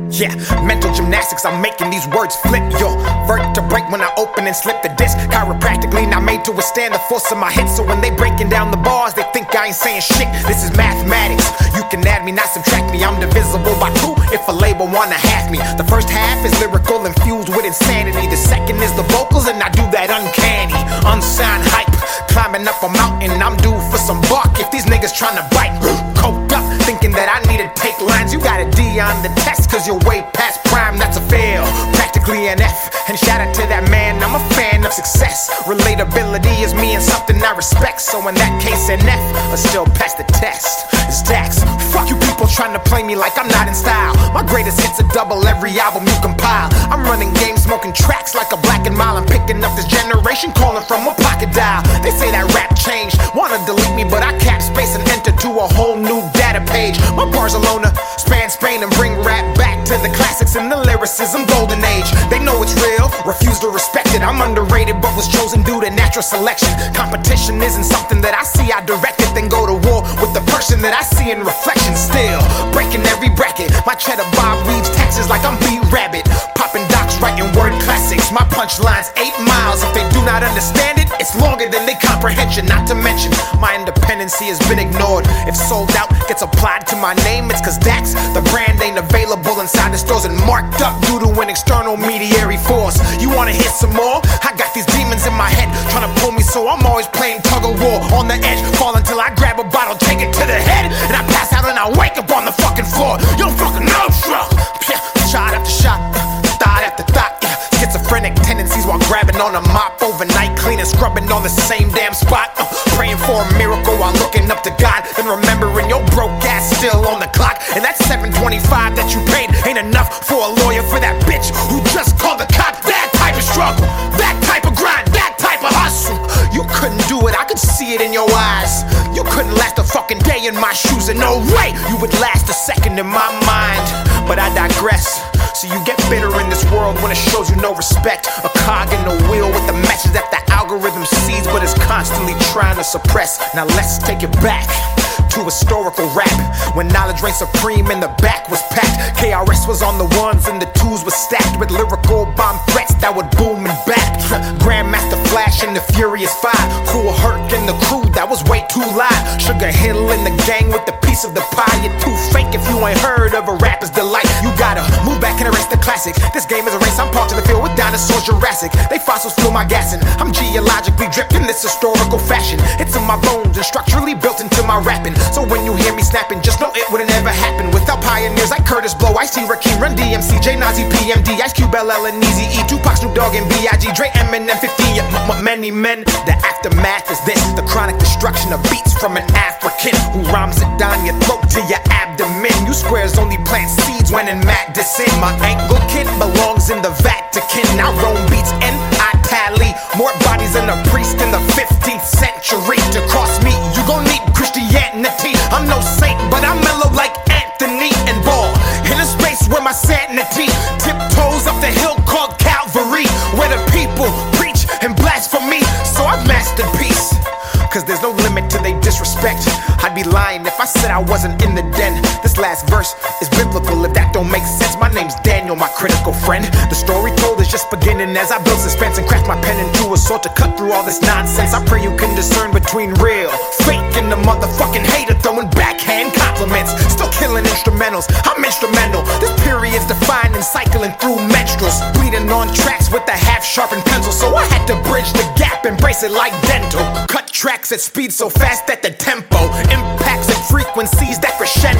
Yeah, mental gymnastics, I'm making these words flip your vertebrae when I open and slip the disc. Chiropractically not made to withstand the force of my hits. So when they breaking down the bars, they think I ain't saying shit. This is mathematics. You can add me, not subtract me. I'm divisible by two if a label wanna half me. The first half is lyrical infused with insanity. The second is the vocals, and I do that uncanny, unsigned hype. Climbing up a mountain, I'm due for some bark. If these niggas tryna bite, coked up, thinking that I need to take lines. You got a D on the test, cause you're way past prime. That's a fail, practically an F. And shout out to that man, I'm a fan of success. Relatability is me and something I respect. So in that case, an F, but still pass the test. It's Dax. Fuck you people trying to play me like I'm not in style. My greatest hits are double every album you compile. I'm running games, smoking tracks like a Black and Mild. I'm picking up this generation, calling from a pocket dial. They say that rap changed, wanna delete me, but I cap space and enter to a whole new data page. My Barcelona span Spain and bring rap back to the classics and the lyricism golden age. They know it's real, refuse to respect it. I'm underrated but was chosen due to natural selection. Competition isn't something that I see, I direct it, then go to war with the person that I see in reflection. Still breaking every bracket, my cheddar Bob weaves taxes like I'm B-Rabbit. Popping docs, writing word classics. My punchline's 8 miles. If they do not understand it, it's longer than they comprehension. Not to mention, my independency has been ignored. If sold out gets applied to my name, it's cause Dax, the brand, ain't available inside the stores and marked up due to an external mediary force. You wanna hear some more? I got these demons in my head trying to pull me, so I'm always playing tug of war. On the edge, fall until I grab a bottle, take it to the head, and I pass out and I wake up on the fucking floor. You don't fucking know, truck. Shot after shot, thought after thought. Schizophrenic tendencies while grabbing on a mop overnight, cleaning, scrubbing on the same damn spot. Praying for a miracle while looking up to God, then remembering your broke ass still on the clock. And that $725 that you paid ain't enough for a lawyer for that bitch who just called the cops. That type of struggle, that type of grind, that type of hustle. You couldn't do it, I could see it in your eyes. You couldn't last a fucking day in my shoes, and no way you would last a second in my mind. But I digress. So you get bitter in this world when it shows you no respect. A cog in the wheel with the message that the algorithm sees but is constantly trying to suppress. Now let's take it back to historical rap, when knowledge reigned supreme and the back was packed. KRS was on the ones and the twos was stacked with lyrical bomb threats that would boom and back. Grandmaster Flash and the Furious Five, Kool Herc and the crew that was way too live. Sugar Hill and the gang with the piece of the pie. You're too fake if you ain't heard of a rapper's delight. You gotta move back and erase the classic. This game is a race, I'm parked in the field with dinosaurs Jurassic. They fossils fuel my gassing, I'm geologically dripped in this historical fashion. It's in my bones and structurally built into my rapping. So when you hear me snapping, just know it wouldn't ever happen without pioneers like Curtis Blow, Ice-T, Rakim, Run DMC, J Nazi, PMD, Ice Cube, LL, and Eazy-E, Tupac, Snoop Dogg, and B.I.G., Dre, Eminem, 15, yeah, many men. The aftermath is this, the chronic destruction of beats from an African who rhymes it down your throat to your abdomen. You squares only plant seeds when in Madison. My ankle kid belongs in the Vatican. I roam beats and I tally more bodies than a priest in the 15th century. To cross me, you gon' need Christianity. I'm no saint, but I'm mellow like Anthony and Ball. In a space where my sanity tiptoes up the hill called Calvary, where the people preach and blasphemy. So I've mastered peace, cause there's no limit to they disrespect. I'd be lying if I said I wasn't in the den. This last verse is biblical, if that don't make sense. My name's Daniel, my critical friend. The story told is just beginning as I build suspense and craft my pen into a sword to cut through all this nonsense. I pray you can discern between real, fake, and the motherfucking hater throwing backhand compliments. Still killing instrumentals, I'm instrumental. This period's defined and cycling through menstruals, bleeding on tracks with a half-sharpened pencil. So I had to bridge the gap, embrace it like dental. Cut tracks at speed so fast that the tempo impacts and frequencies that crescendo.